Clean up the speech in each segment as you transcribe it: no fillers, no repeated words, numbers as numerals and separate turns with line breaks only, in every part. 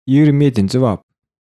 27-nji bab.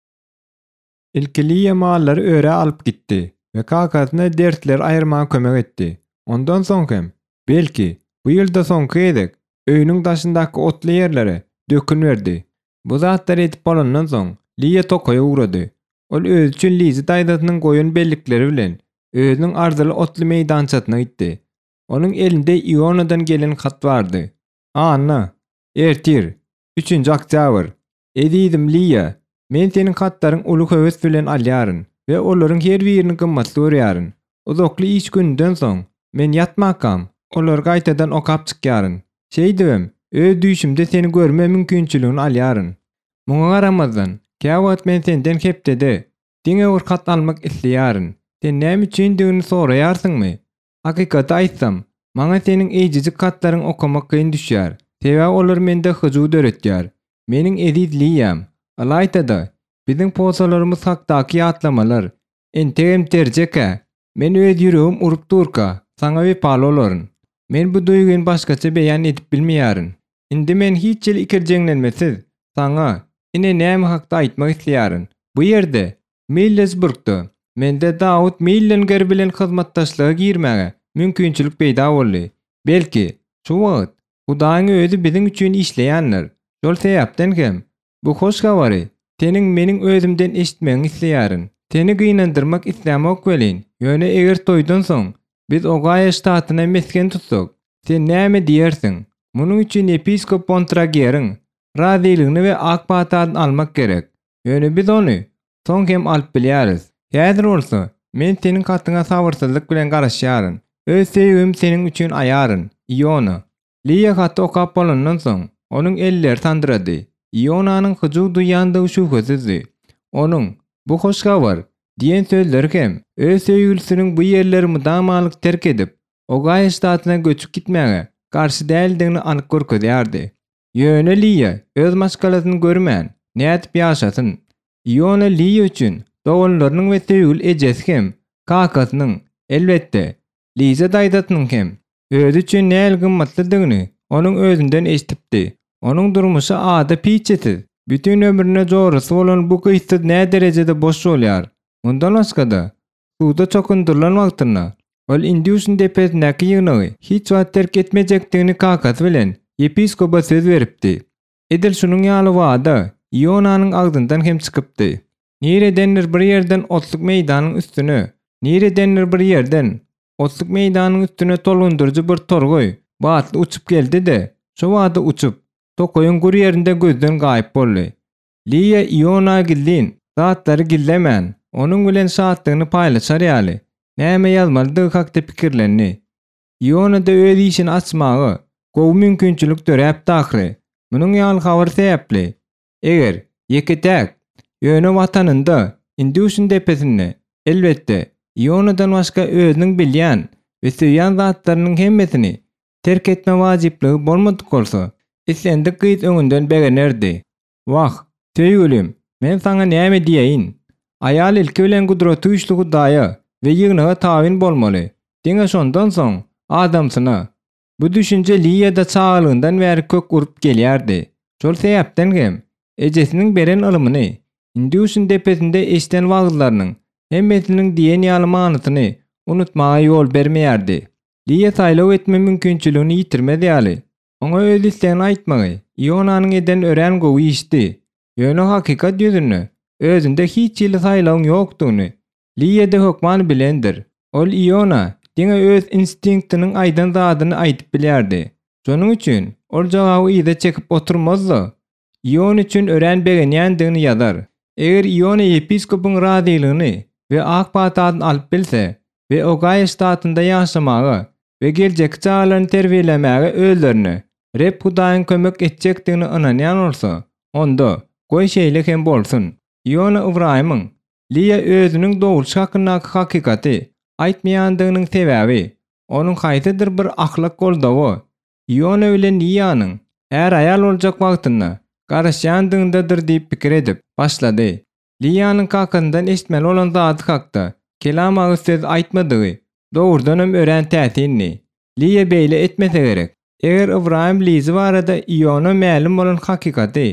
Ilkiliye mallary öre alyp gitdi we kakasyna dersler aýyrmaga kömek etdi. Ondan soň hem belki bu ýylda soňky edek öýüniň daşyndaky otly ýerlere dökün berdi. Bu zatlar edip bolandan soň Liýa tokaýa ugrady. Ol özü üçin Lizy daýdasynyň goýun bellikleri bilen özüniň arzaly otly meýdançasyna gitdi. Onuň elinde Ionadan gelen hat bardy. Anna, ertir, 3-nji oktýabr. Edidim Liýa, men seniň hatlaryň uly höwes bilen alýaryn we olaryň her birini gymmatly görýäryn. Uzakly iş günden soň men ýatmakam, olar gaýtadan okap çykýaryn. Şeýdibem, öz düşümde seni görme mümkinçiligini alýaryn. Muňa garamazdan, käwagt men senden hepdede diňe bir hat almak isleýäryn. Sen näme üçin diňini soraýarsyňmy? Hakykaty aýtsam, maňa seniň eýjijik hatlaryň okamak kyn düşýär. Sebäbi olar mende hyjy döretýär. Meniň edit Liýam, alaytada biziň posalarymyz hakdaky ýatlamalar entegem terjeke. Men öz ýüregim urup durka, saňa wepaly bolaryn. Men bu duýguny başgaça beýan edip bilmeýäryn. Indi men hiç ýyl ikirjeňlenmesiz saňa ine näme hakda aýtmak isleýäryn. Bu ýerde Millesburgda mende Daud Millenger bilen hyzmatdaşlyga girmäge mümkinçilik peýda boldy. Belki şu wagt Hudaýyň özü biziň üçin işleýänler. Şol sebäpden hem bu hoş gabary teniň meniň özümden eşitmegiň isleýäryn. Teni gynandyrmak islämek welin. Ýöne eger toýdan soň biz Ohio ştatyna mesken tutsak, sen näme diýersiň? Munyň üçin episkop Pontrager'in razylygyny we akbatadan almak gerek. Ýöne biz ony soň hem alyp bilýäris. Häzir bolsa men seniň hatyňa sabyrsyzlyk bilen garaşýaryn. Öz sevgim seniň üçin aýaryn. Iona. Liýa haty okap bolandan soň onuň elleri tandyrady. Ionanyň hyjy duýandygy şüphesizdi. Onuň bu hoş gabar diýen sözleri hem öz sevgilisiniň bu ýerleri mudamalyk terk edip Ohio ştatyna göçüp gitmäge garşy däldigini anyk görkezýärdi. Ýöne Liýa öz maşgalasyny görmän, nädip ýaşasyn. Iona Liýa üçin doganlarynyň we sevgili ejesi hem kakasynyň elbetde Liza daýdatynyň hem özü üçin näl gymmatlydygyny onuň özünden eşitipdi. Onuň durmuşy ada piçesiz. Bütün ömrüne jorusy bolan bu gyýsyz nä derejede boş bolýar. Mundan başga suda çokundurlan wagtyna ol Indiusun depesindäki ýygyny hiç wagt terk etmejekdigini kakasy bilen episkopa söz beripdi. Edil şunyň ýaly wada Ionanyň agdyndan hem çykypdy. Niredenler bir ýerden otluk meýdanyň üstüne, niredenler bir ýerden otluk meýdanyň üstüne tolgundurjy bir torgoý batly uçup geldi de şu wada uçup tokoyun gur yerinde gözden gaýyp boldy. Liýa Iona gillin, zatlary gillemän, onuň bilen şatlygyny paýlaşar ýaly. Näme ýazmalydygy hakda pikirlenni. Iona da öz işini açmagy gowy mümkinçilik döräp dahry. Munyň ýaly habar sebäpli. Eger ýeketäk ýöne watanynda Indiusun depesinde elbetde Iona'dan başga özüniň bilýän we söýýän zatlarynyň hemmesini terk etme wajipligi bolmadyk bolsa, islendi gyýt öňünden begenerdi. Wah, söýgülim, men saňa näme diýeýin? Aýal ilki bilen gudraty güçli Hudaýa we ýygynyga tabyn bolmaly. Diňe şondan soň adamsyna bu düşünje Liýa-da çağalygyndan bäri kök urup gelýärdi. Şol sebäpden hem ejesiniň beren ılymyny Indiusun depesinde eşiten wagtlarynyň hemmesiniň diýen ýaly manysyny unutmaga ýol bermeýärdi. Liýa saýlaw etme mümkinçiligini ýitirmedi ýaly. Oňa öz islegini aýtmagy Ionanyň eden ören gowy işdi. Ýöne hakykat ýüzüne özünde hiç ýyly saýlawyň ýokdugyny Liýa-da hökman bilendir. Ol Iona diňe öz instinktiniň aýdan zadyny aýdyp bilýärdi. Şonuň üçin ol jogaby ýyda çekip oturmazdy. Iona üçin ören begenýändigini ýazar. Eger Iona episkopyň razylygyny we akbatadan alyp bilse we Ohio ştatynda ýaşamagy we geljek çağlaryny terbiýelemäge özlerini rep Hudaýyň kömek etjekdigini ynanýan bolsa, onda goý şeýle hem bolsun. Iona Ibrahimyň Liýa özüniň dogruçy hakyndaky hakykaty aýtmaýandygynyň sebäbi onuň haýsydyr bir ahlak goldawy Iona bilen Liýanyň her aýal boljak wagtyna garaşýandygyndadyr diýip pikir edip başlady. Liýanyň kakyndan eşitmeli olan zady hakda kelamagy söz aýtmadygy dogrudan hem ören täsirini Liýa beýle etmese gerek. Eger Ibrahim Lizy barada Iona mälim bolan hakykaty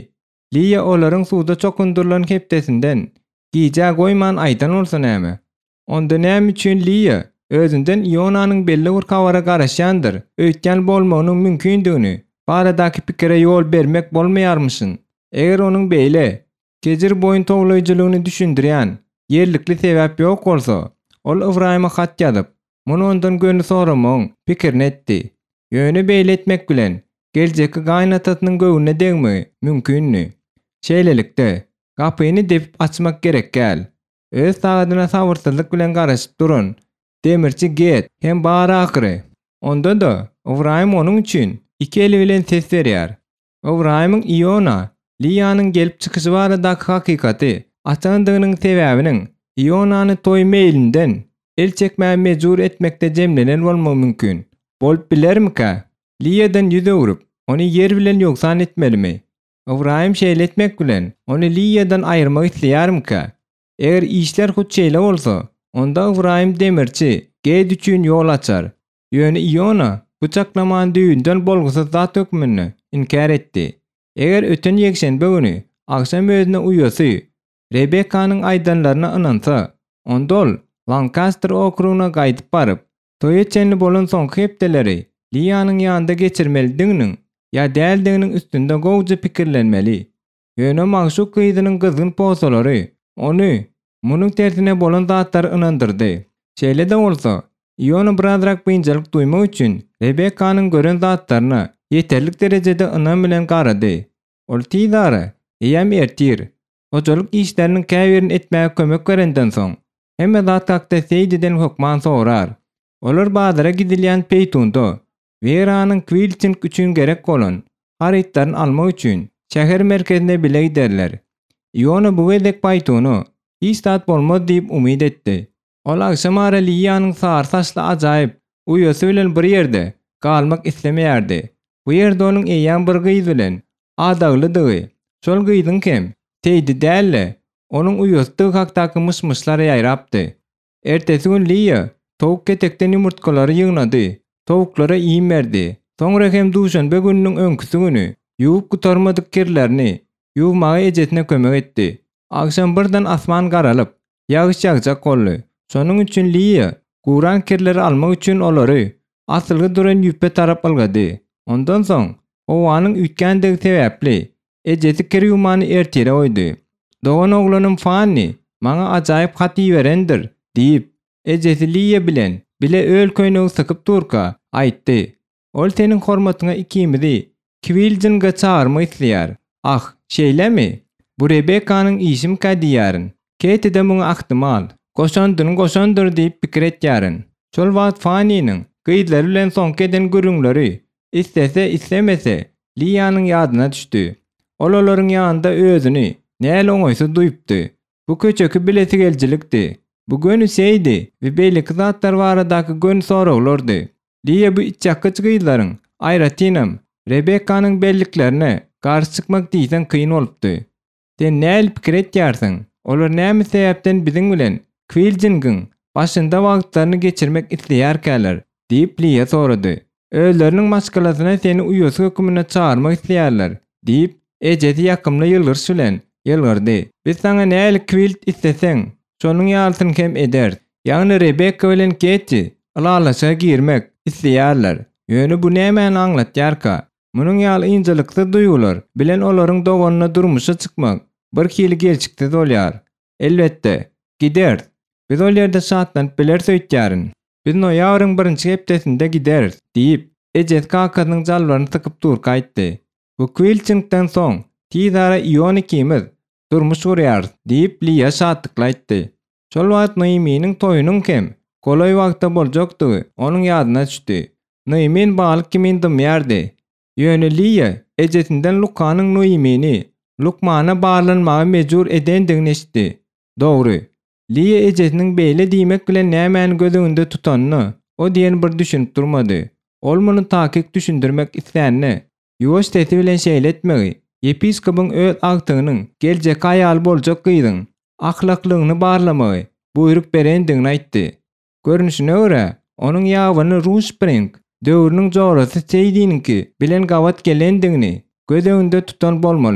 Liya olaryň suwda çokundurylan hepdesinden gija goýman aýdan bolsa näme? Onda näme üçin Liya özünden Ionanyň belli bir kabara garaşýandyr, öýtgen bolmagynyň mümkindigini baradaky pikire ýol bermek bolmaýarmyşyn. Eger onuň beýle gejir boýun toglaýjylygyny düşündirýän yerlikli sebäp ýok bolsa, ol Ibrahima hat ýazyp, muny ondan gönül soramagyň pikirini etdi. Ýöne beýle etmek bilen geljeki gaýnatatynyň göwüne degmegi mümkinmi? Şeýlelikde gapyny depip açmak gerek gäl. Öz sagadyna sabyrsyzlyk bilen garaşyp duran demirçi get hem bar akyry. Onda da Ibrahim onuň üçin iki eli bilen ses berýär. Ibrahimyň Iona, Liyanyň gelip çykyşy baradaky hakykaty açandygynyň sebäbiniň Ionany toý meýlinden el çekmäge mejbur etmekde jemlenen bolmagy mümkin. Bolup bilermika? Liyadan ýüze urup, ony yer bilen ýoksan etmelimi? Ibrahim şeýle etmek bilen ony Liyadan aýyrmak isleýärmika? Eger işler hutçeýle bolsa, onda Ibrahim demirçi get üçin ýol açar. Ýöne Iona bıçaklaman düýünden bolgusa zat hökmüni inkar etdi. Eger öten ýekşenbe güni akşam özüne uýasy Rebekanyň aýdanlaryna ynansa, onda ol Lancaster okrugyna gaýdyp baryp, toý etjenli bolan soňky hepdeleri Liyanyň ýanynda geçirmelidiginiň ýa däldiginiň üstünde gowja pikirlenmeli. Ýöne magşuk gyzynyň gyzgyn posalary ony munyň tersine bolan zatlary ynandyrdy. Şeýle de bolsa, Iona birazrak bynjalyk duýmak üçin Rebekanyň gören zatlaryna ýeterlik derejede ynam bilen garady. Ol tizara ýa mertir. Ojalyk işleriniň käbirini etmäge kömek berenden soň hemme zat hakda seýdiden hukman sorar. Olar bazara gidilýän peýtunda Veranyň Quilting üçin gerek bolan harytlaryny almak üçin şäher merkezine bile giderler. Iona bu wedek paýtuny hiç zat bolmaz diýip umyd etdi. Ol akşam ara Liyanyň sar saçly ajaýyp uýasy bilen bir ýerde galmak islemeýärdi. Bu ýerde onuň eýýän bir gyz bilen adaglydygy. Şol gyzyň hem teýdi dälle onuň uýasy hakdaky myşmyşlar ýaýrapdy. Ertesi gün Liya towuk ketekden ýumurtkalary ýygnady. Towuklara iýim berdi. Soňra hem duşanbe gününiň öňküsi güni ýuwup gutarmadyk kirlerini ýuwmagy ejetine kömek etdi. Akşam birden asman garalyp ýagyş ýagjak boldy. Şonuň üçin Liya guran kirleri almak üçin olary asylgy duran ýüpe tarap algady. Ondan soň owanyň ütgendigi sebäpli ejeti kir ýumany ertere oýdy. Dogan oglanyň Fanny maňa ajaýyp hat ýerendir diýip ejeti Liya bilen bile öl köýnegi sykyp durka aýtdy. Ol seniň hormatyňa ikimizi Quilting'e çağırmak isleýär. Ah, şeýlemi? Bu Rebekanyň işim diýärin. Ketide muňa ahtymal goşandyr diýip pikir etýärin. Şol wagt Fanny'niň gyzlary bilen soňky gürüňleri istese islemese Liyanyň ýadyna düşdi. Ol olaryň ýanynda özüni näle oňaýsy duýupdy. Bu köçeki bilesi geljilikdi. Bu gönü seýdi we beýle zatlar baradaky gön soraglardy. Liya bu içjakçy gyzlaryň aýratynam Rebekanyň belliklerine garşy çykmak diýsen kyn bolupdy. Sen näle pikir etýärsiň? Olar näme sebäpden biziň bilen Quilting'iň başynda wagtlaryny geçirmek isleýärkäler diýip Liya sorady. Özleriniň maşgalasyna seni uýasy hökmüne çağırmak isleýärler diýip ejeti ýakymly ýylgyrş bilen ýylgyrdy. Biz saňa näle Quilt isteseň şonuň ýaltyny hem eder. Ýagny Rebeka bilen Ketty alalaşa girmek isleýärler. Ýöne bu nämäni aňlatýarka? Munyň ýaly injelikli duýgular bilen olaryň doganyna durmuşa çykmak bir hili gerçekde bolýar. Elbetde, gider. Biz ol ýerde şatlanyp biler söýtýärin. Biz noýabryň 1-nji hepdesinde gider diýip ejet kakadynyň jalwaryny tykyp durka aýtdy. Bu Quilting'den soň tizara Iona ikimiz durmuş görýär diýip Liya şatlykla aýtdy. Şol wagt Naiminiň toýunyň hem kolay wagtda boljakdygy onuň ýadyna düşdi. Naimin balyk kimin dymýardy. Ýöne Liya ejetinden Lukanyň Naimini Lukmana barlanmagy mejbur edendigini eşitdi. Dogry. Liya ejetiniň beýle diýmek bilen nämäni gözüňde tutanyny o diýen bir düşünüp durmady. Ol muny takik düşündirmek isleýänni ýuwaş sesi bilen şeýletmegi, episkopyň öz agtygynyň geljek aýaly boljak gyzyň ahlaklygyny barlamagy buyruk berendigini aýtdy. Görünüşine görä onuň ýawyny Rushspring döwrüniň jorasy seýdiniňki bilen gawat gelendigini gözüňde tutan bolmaly.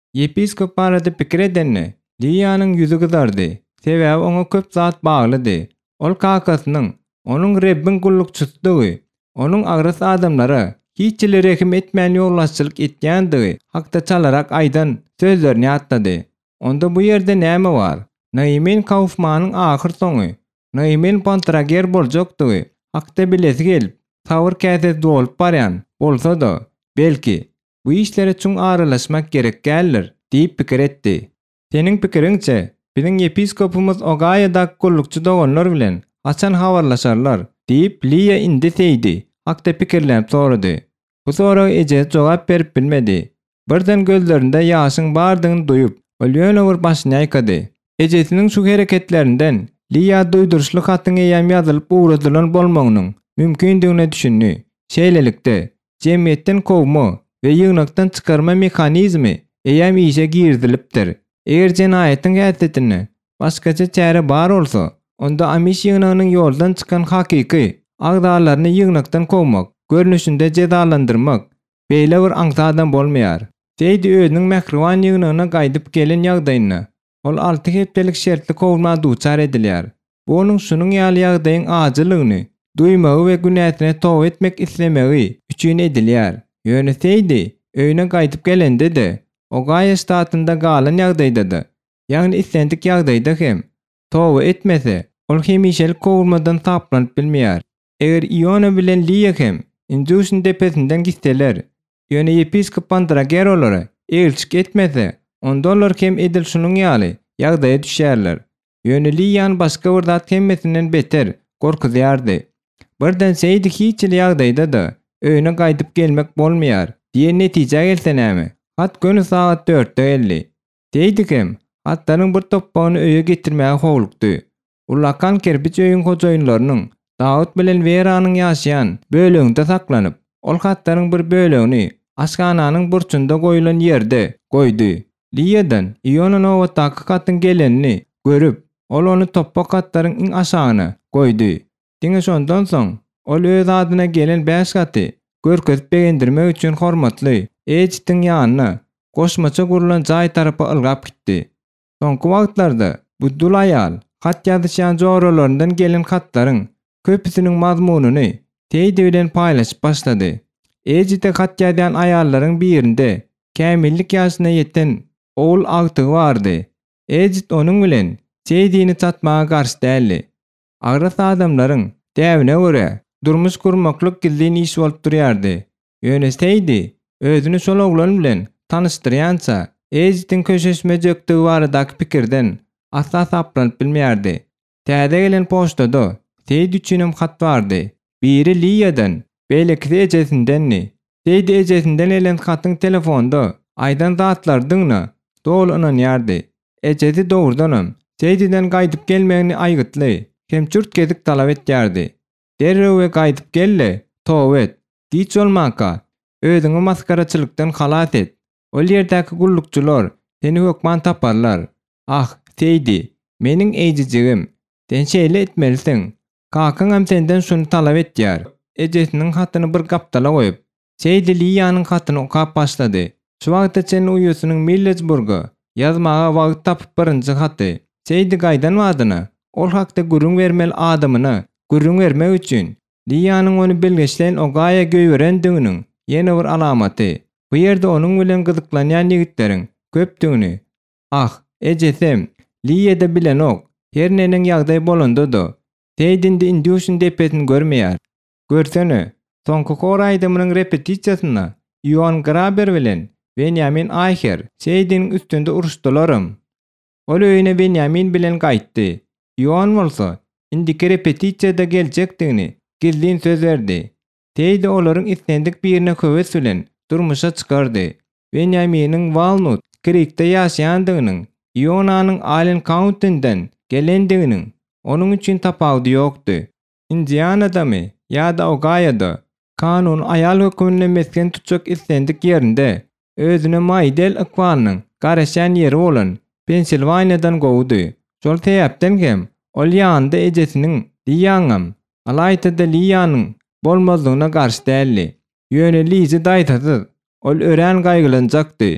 Yepiskop barada pikir edenni Liýanyň ýüzi gyzardy. Sebäbi oňa köp zat baglydy. Ol kakasynyň, onuň Rebbin gullukçysydygy, onuň agras adamlara hiççile rehim etmän ýollaşçylyk etýändige hakda çalarak aýdan sözlerini atdy. Onda bu ýerde näme bar? Naimen Kaufmanyň ahyr soňy, Naimen Pantrager boljakdygy hakda bilesi gelip, tawr käse dolup barýan bolsa-da, belki bu işlere çuň aralaşmak gerek geldir diýip pikir etdi. Seniň pikiriňçe, biziň yepiskopumuz Ogaya'da gullukçy doganlar bilen haçan habarlaşarlar diýip Liýa indi seýdi. Hakda pikirlenip sorady. Bu soraga eje jogap berip bilmedi. Birden gözlerinde ýaşyň bardygyny duýup, ölýän bir başyny aýkady. Ejesiniň şu hereketlerinden Liýa duýduruşly hatyň eýem ýazylyp uğradylan bolmagynyň mümkindigine düşündi. Şeýlelikde jemgyýetden kowma we ýygnakdan çykarma mehanizmi eýem işe girdilipdir. Eger jenaýatyň häsiýetini başgaça çäre bar bolsa, onda amiş ýygnagynyň ýoldan çykan hakyky agdalaryny ýygnakdan kowmak, görnüşinde jezalandyrmak beýle bir aňsadan bolmaýar. Seýdi özüniň mähriban ýygnagyna gaýdyp gelen ýagdaýyna ol 6 hepdelik şertli kowulma duçar edilýär. Bu onuň şunuň ýaly ýagdaýyň ajylygyny duýmagy we günäsine tow etmek islemegi üçin edilýär. Ýöne seýdi, öýüne gaýdyp gelende de Ogaya ştatynda galan ýagdaýda, ýagny islendik ýagdaýda hem tow etmese, ol hemişelik kowulmadan taplanyp bilmeýär. Eger Iona bilen Liýa hem Induşyn tepesinden gitseler, ýöne yepiskop Pantrager olary elçik etmese, onda olar hem edil şunuň ýaly ýagdaýa düşýärler. Ýöne Liýany başga bir zat hemmesinden beter gorkuzýardy. Birden seýdi hiçli ýagdaýda da öýüne gaýdyp gelmek bolmaýar diýen netije gelse näme? Hat günü saat 4:50. Seýdi hem hatlaryň bir toppagyny öýe getirmäge howlukdy. Ulakan kerpiç öýüň hojaýynlarynyň Daud bilen Veranyň ýaşaýan böleginde saklanyp, ol hatlaryň bir bölegini aşgananyň burçunda goýulan ýerde goýdy. Liýadan Ionanyň owatdaky katyň gelenini görüp, ol onu toppak hatlaryň iň aşagyna goýdy. Diňe şondan soň ol öz adyna gelen 5 katy görkezip begendirmek üçin hormatly Ejitdiň ýanyna goşmaça gurulan jaý tarapy ylgap gitdi. Soňky wagtlarda bu dul aýal hat ýazyşan joralaryndan gelen hatlaryň köpüsiniň mazmunyny teýdi bilen paýlaşyp başlady. Ejitde hat ýazan aýallaryň birinde kämillik ýaşyna ýeten oğul agtygy bardy. Ejit onuň bilen seýdini çatmaga garşy däldi. Agras adamlaryň däwine görä durmuş gurmaklyk gildiň iş bolup durýardy. Ýöne seýdi, özüni şol oglan bilen tanışdyrýança Ejitdiň köşeşme jökdigi baradaky pikirden asla saplanyp bilmeýärdi. Täze gelen poçtada seýdi üçinem hat bardy. Biri Liýadan, belki ejesindenni. Seýdi ejesinden elen hatyň telefonda aýdan zatlardyňna dol ynanýardy. Ejesi dogurdanam seýdiden gaýdyp gelmegini aýgytly hem çürt gezip talap etýärdi. Derrew we gaýdyp gelle, tow et, giç bolmaka, özüňi maskaraçylykdan halat et. Ol ýerdäki gullukçylar seni hökman taparlar. Ah, seýdi, meniň eýjijigim, sen şeýle etmelisin. Kakyň hem senden şunu talap etýär. Ejesiniň hatyny bir gapdala goýup, seýdi Liýanyň hatyny okap başlady. Şu wagtda sen uýusynyň Millersburga ýazmaga wagt tapyp birinji haty. Seýdi gaýdan wadyna, ol hakda gürüň bermeli adamyna gürüň bermek üçin Liýanyň onu belgeçlen Ogaya göýberendiginiň ýene bir alamaty. Bu ýerde onuň bilen gyzyklanýan ýigitleriň köpdigini. Ah, ejesem, Liýada bilen ok, her neniň ýagdaý bolanda da seýdinde Induşyn tepesini görmeýär. Görsene, soňky kor aýdymynyň repetisiýasyna Ion Graber bilen Benjamin Ayher seýdiniň üstünde uruşdylarym. Ol öýüne Benjamin bilen gaýtdy. Ion bolsa indiki repetisiýada geljekdigini gizlin söz berdi. Seýdi olaryň islendik birine höwes bilen durmuşa çykardy. Benjaminiň Walnut Creek'te ýaşaýandygynyň, Ionanyň Allen County'nden gelendiginiň onuň üçin tapawdy ýokdy. Indiana'damy ýa-da Ogaya'da kanun aýal hökmüne mesken tutjak islendik ýerinde özüne maýdel ykbanyň garaşan ýeri bolan Pensilvaniýadan gowdy. Şol täýäpden hem ol ýanynda ejesiniň Liýanyň, alaýda Liýanyň bolmazlygyna garşy däldi. Ýöne Liýzy daýtady, ol ören gaýgylanjakdy.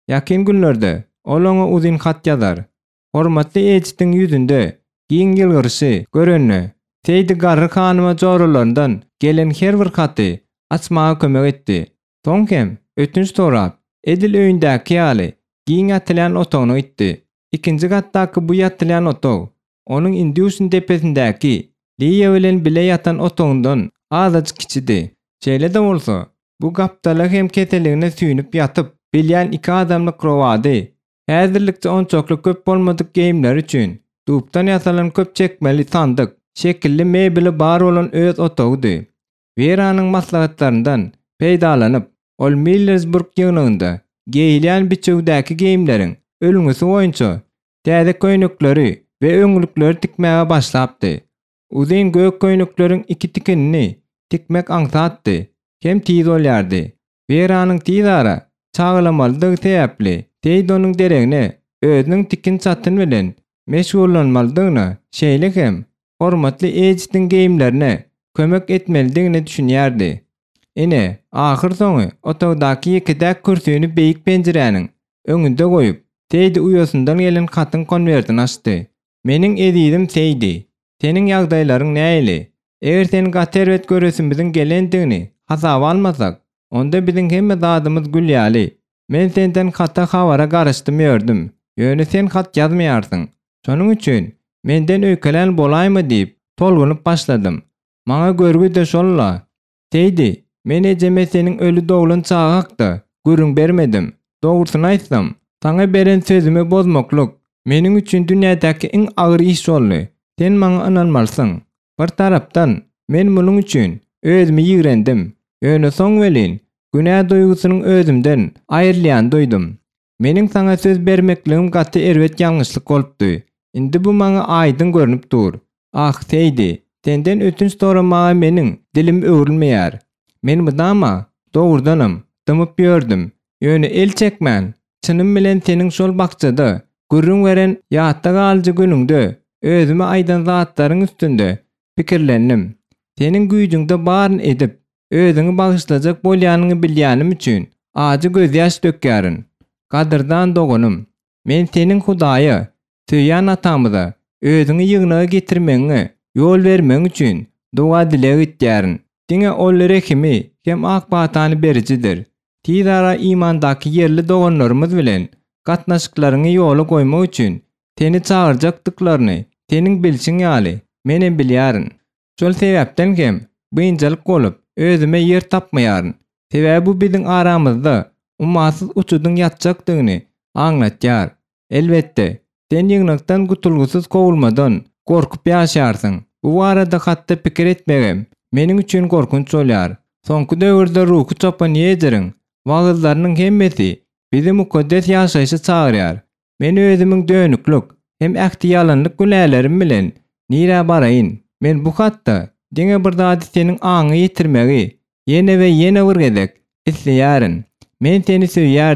Ýakin günlerde ol oňa uzun hat ýazar. Hormatly ejitin ýüzünde giň ýylgyrsy görenne. Teýdi garry hanyma joralaryndan gelen her bir haty açmaga kömek etdi. Soňkem ötünç sorap edil öýündäki ýaly giň atylan otogyna gitdi. Ikinji gatdaky bu ýatylan otog onuň Indiusun tepesindäki Liýa bilen bile ýatan otogyndan azajyk kiçidi. Şeýle de bolsa, bu gapdala hem keteligine süýnüp ýatyp bilýän iki adamlyk rowady. Häzirlikde onçokly köp bolmadyk geýimler üçin dupdan ýasalan köp çekmeli sandyk, şekilli mebeli bar bolan öz otogydy. Veranyň maslahatlaryndan peýdalanyp, ol Millersburg ýygnygynda geýilýän biçewdäki geýimleriň ölüňüsi boýunça täze köýnekleri we öňlükleri tikmäge başlapdy. Uzun gök köýneklerin iki tikinini tikmek aňsatdy, hem tiz bolýardy. Veranyň tiz ara çagylamalydygy sebäpli teýdi onuň deregine özüniň tikin satyn bilen meşgullanmalydygyna şeýle hem hormatly ejitin geýimlerine kömek etmelidigini düşünýärdi. Ine ahyr soňy otogdaky ýekidäk kürsüni beýik penjiräniň öňünde goýup teýdi uýasyndan gelen hatyn konwertini açdy. Meniň edidim teýdi. Senin ýagdaýlaryň näili? Eger sen gaterwet göresimizin gelendigini hasaba almasak, onda biziň hemme zadymyz gülýäli. Men senden hata habara garaşdyrmýardym. Ýöne sen hat ýazmaýarsyň. Şonuň üçin menden öýkelen bolaýmy diýip tolgunyp başladym. Maňa görgü de şolla. Teýdi, men ejeme seniň ölü doglan çagy hakda görüň bermedim. Dogrusyny aýtsam, saňa beren sözümi bozmaklyk meniň üçin dünýädäki iň agyr iş boldy. Sen maňa inanmalsyň. Bir tarapdan men munuň üçin özümi ýigrendim. Öňe soň welin günä duýgusynyň özümden aýrylýan duýdum. Meniň saňa söz bermekligim gaty erwet ýalňyşlyk bolupdy. Indi bu maňa aýdyn görnüp dur. Ah teýdi, senden ötünç soramaga meniň dilim öwrülmeýär. Men budama dogurdanam, dymyp ýördüm. Ýöne el çekmän. Çynym bilen seniň şol bakçada gürrüň beren ýatda galyjy günüňde özüme aýdan zatlaryň üstünde pikirlendim. Senin güýjüňde baryn edip, özüňi bagyşlajak bolýanyny bilýänim üçin ajy göz ýaş dökýäryn. Gadyrdan dogunum. Men seniň Hudaýy, söýýän atamyza özüňi ýygnaga getirmeňi ýol bermeň üçin dua dileg etýärin. Diňe ol rehimi hem akbatany bericidir. Tizara imandaky yerli doganlarymyz bilen gatnaşyklaryňy ýola goýmak üçin seni çağırjakdyklaryny seniň bilşiň ýaly menen bilýärin. Şol sebäpden hem bynjalyk bolup özüme yer tapmaýaryn. Sebäbi bu biziň aramyzda ummasyz uçudyň ýatjakdygyny aňlatýar. Elbetde, sen ýygnakdan gutulgusuz kowulmadan gorkup ýaşarsyň. Bu arada hatda pikir etmegem meniň üçin gorkunç bolýar. Soňky döwürde ruhy çapan ýeteriň wagtlarynyň hemmesi bizi mukaddes ýaşaýşa çagyrýar. Men özümiň dönüklük hem ähtiýalanlyk günälerim bilen nire baraýyn. Men bu hatda diňe bir zady seniň aňy ýetirmegi ýene we ýene bir gezek isleýärin. Men seni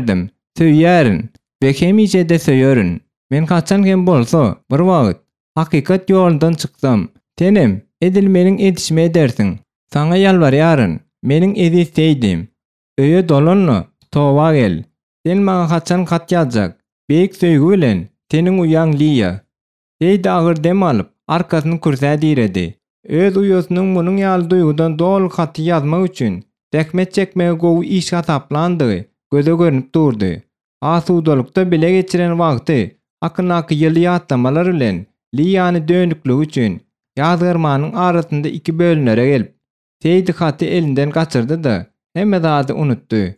söýýärin we hemije de söýýärin. Men kaçan hem bolsa bir wagt hakykat ýolundan çyksam, tenem edil meniň edişme edersiň. Saňa ýalbarýaryn, meniň edis teýdim. Öýe dolanly, towa gel. Sen maňa kaçan hat ýazjak. Beýik söýgü bilen seniň uýaň Liýa. Teýdi agyr dem alyp arkasyny kürsä diredi. Öz uýasynyň munuň ýaly duýgudan dol haty ýazmak üçin täkmet çekmege gowy iş hataplandy, göze görnüp durdy. Asudalykda bile geçiren wagty akynaky ýyly ýatlamalar bilen Liýany dönükligi üçin ýazgyrmanyň arasynda iki bölünlere gelip teýdi haty elinden gaçyrdy da hemme zady unutdy.